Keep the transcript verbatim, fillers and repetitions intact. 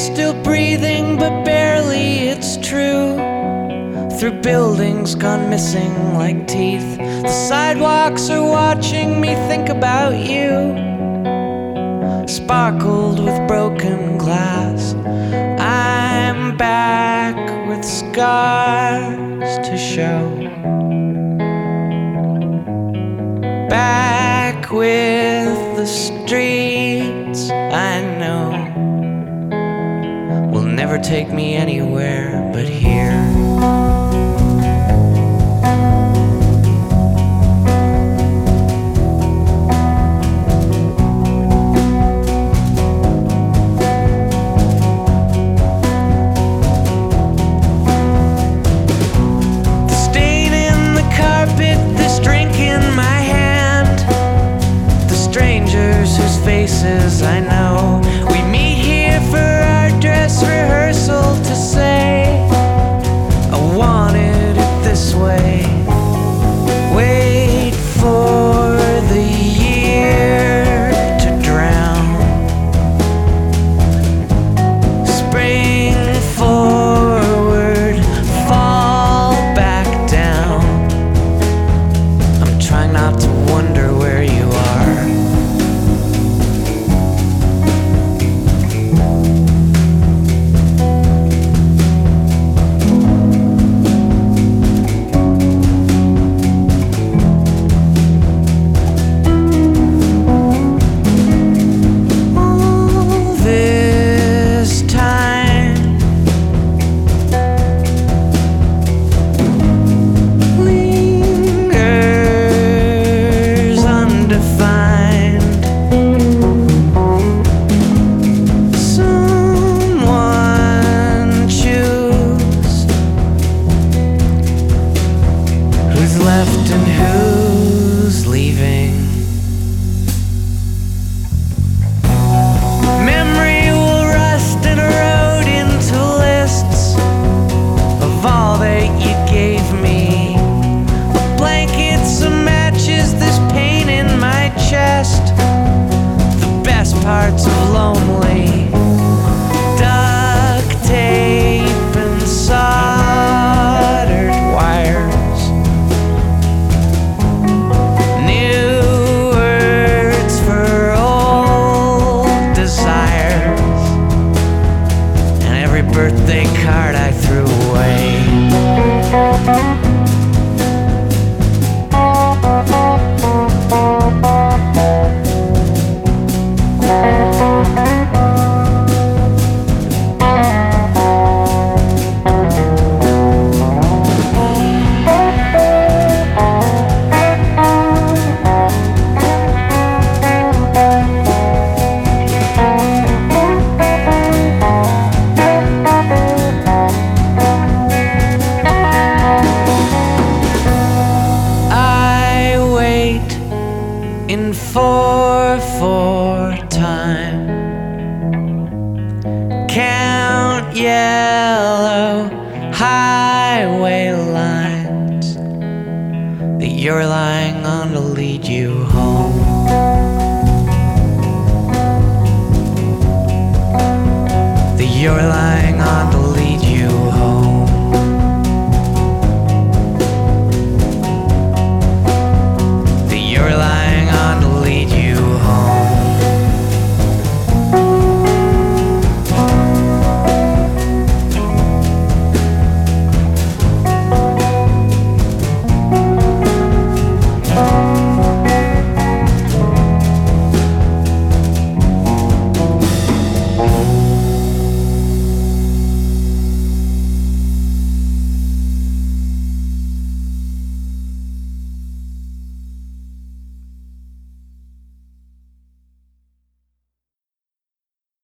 still breathing, but barely, it's true. Through buildings gone missing like teeth, the sidewalks are watching me think about you. Sparkled with broken glass, I'm back with scars to show. Back with the streets I know will never take me anywhere but here. The stain in the carpet, this drink in my hand, the strangers whose faces I know. We meet here for our dress rehearsal to say I wanted it this way. Wait for the year to drown. Spring forward, fall back down. I'm trying not to wonder where you are. Left and who's leaving? Memory will rust and erode into lists of all that you gave me. A blanket, some matches, this pain in my chest, the best parts of lonely. Duct tape and soldered wires. Birthday card I threw away. In four four time, count yellow highway lines that you're lying on to lead you home. That you're lying